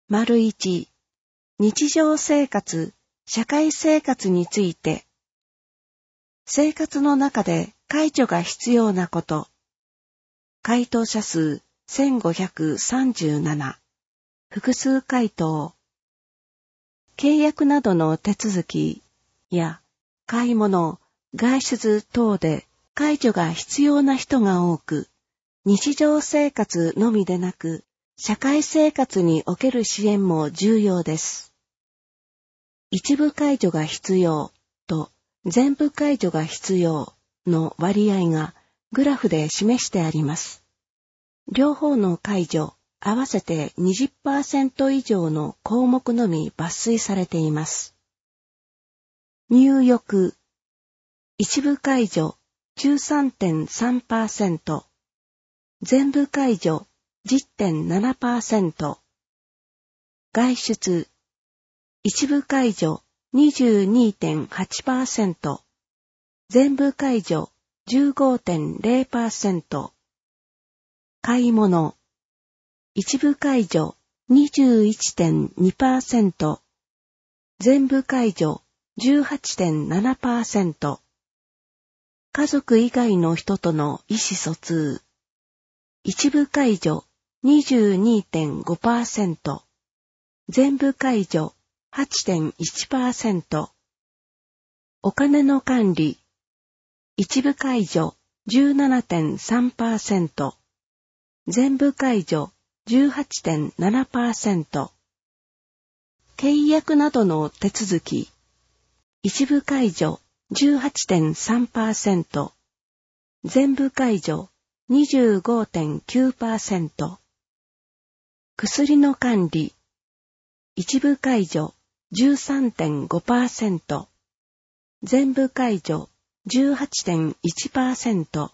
1、日常生活、社会生活について。生活の中で介助が必要なこと。回答者数1537。複数回答。契約などの手続きや買い物、外出等で介助が必要な人が多く、日常生活のみでなく、社会生活における支援も重要です。一部介助が必要と全部介助が必要の割合がグラフで示してあります。両方の介助合わせて 20% 以上の項目のみ抜粋されています。入浴、一部介助 13.3%、全部介助 10.7%、外出、一部介助 22.8%、全部介助 15.0%、買い物、一部介助 21.2%、全部介助 18.7%、家族以外の人との意思疎通、一部介助 22.5%、全部介助 8.1%、お金の管理、一部介助 17.3%、全部介助 18.7%、契約などの手続き、一部介助 18.3%、全部介助 25.9%、薬の管理、一部介助 13.5%、全部介助 18.1%、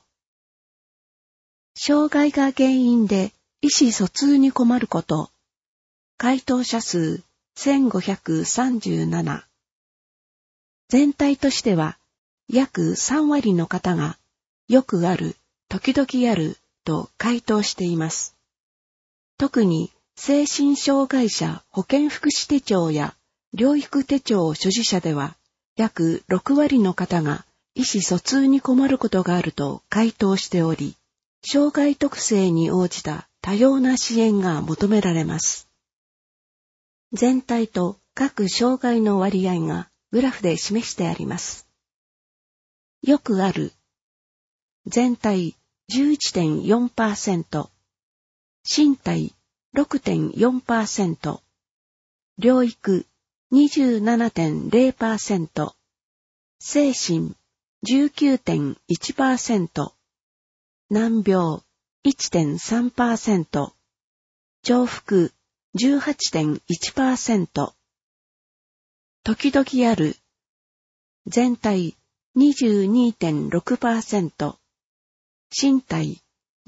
障害が原因で意思疎通に困ること、回答者数1537。全体としては約3割の方がよくある、時々あると回答しています。特に精神障害者保健福祉手帳や療育手帳所持者では約6割の方が意思疎通に困ることがあると回答しており、障害特性に応じた多様な支援が求められます。全体と各障害の割合がグラフで示してあります。よくある。全体 11.4%、身体 6.4%、療育 27.0%、精神 19.1%、難病 1.3%、重複 18.1%、時々ある、全体 22.6%、身体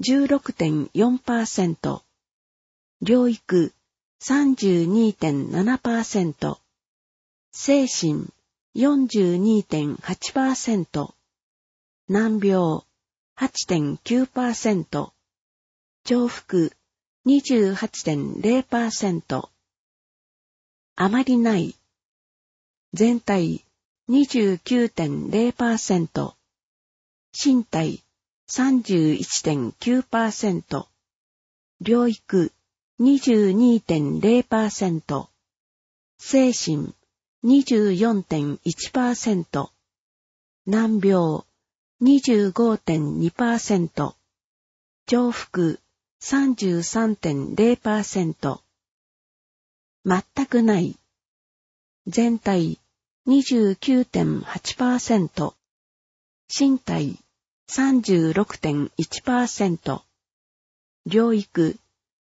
16.4%、療育 32.7%、精神 42.8%、難病 8.9%、重複 28.0%、あまりない、全体 29.0%、身体 31.9%、療育 22.0%、精神 24.1%、難病 25.2%、重複 33.0%、全くない、全体 29.8%、身体 36.1%、療育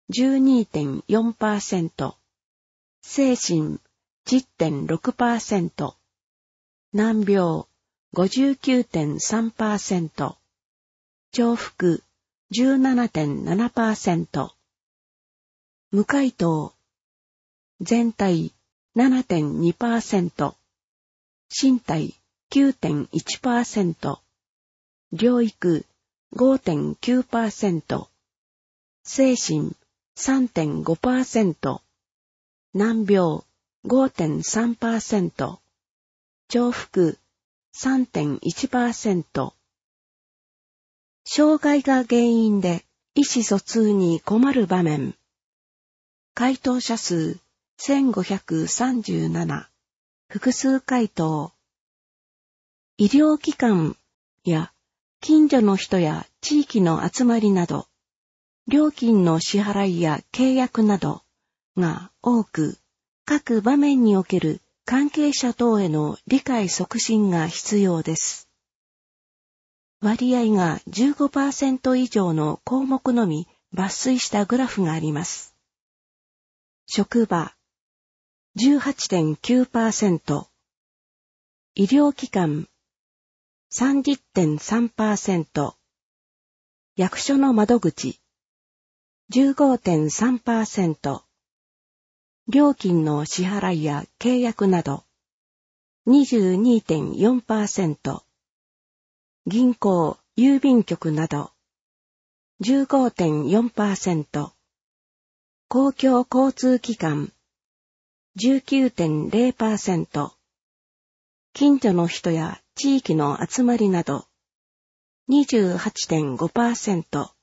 12.4%、精神 10.6%、難病 59.3%、重複 17.7%、無回答、全体 7.2%、身体 9.1%、療育 5.9%、精神 3.5%、 難病 5.3%、重複 3.1%、障害が原因で意思疎通に困る場面。回答者数1537、複数回答。医療機関や近所の人や地域の集まりなど、料金の支払いや契約などが多く、各場面における関係者等への理解促進が必要です。割合が 15% 以上の項目のみ抜粋したグラフがあります。職場 18.9%、医療機関 30.3%、役所の窓口 15.3%、料金の支払いや契約など 22.4%、銀行、郵便局など 15.4%、公共交通機関 19.0%、近所の人や地域の集まりなど 28.5%、